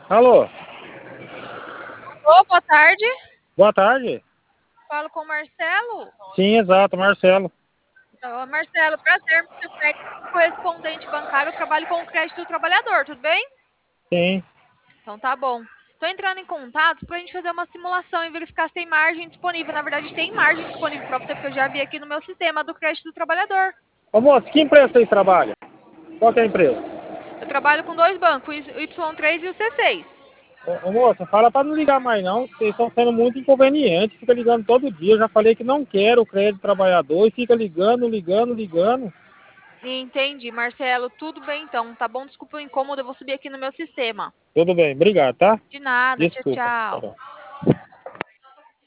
Alô, Ô, boa tarde. boa tarde. Falo com o Marcelo. Sim, exato, Marcelo. Ô, Marcelo, prazer, meu correspondente bancário. Eu trabalho com o crédito do trabalhador, tudo bem? Sim, Então tá bom. Estou entrando em contato para a gente fazer uma simulação e verificar se tem margem disponível. Na verdade, tem margem disponível para você, porque eu já vi aqui no meu sistema do crédito do trabalhador. ô moço, que empresa vocês trabalham? Qual que é a empresa? Eu trabalho com dois bancos, o Y3 e o C6. Ô moço, fala pra não ligar mais não, vocês estão sendo muito inconvenientes, fica ligando todo dia. Eu já falei que não quero o crédito trabalhador e fica ligando, ligando, ligando. Entendi, Marcelo. Tudo bem então, tá bom? Desculpa o incômodo, eu vou subir aqui no meu sistema. Tudo bem, obrigado, tá? De nada, tchau, Desculpa. tchau. Tá.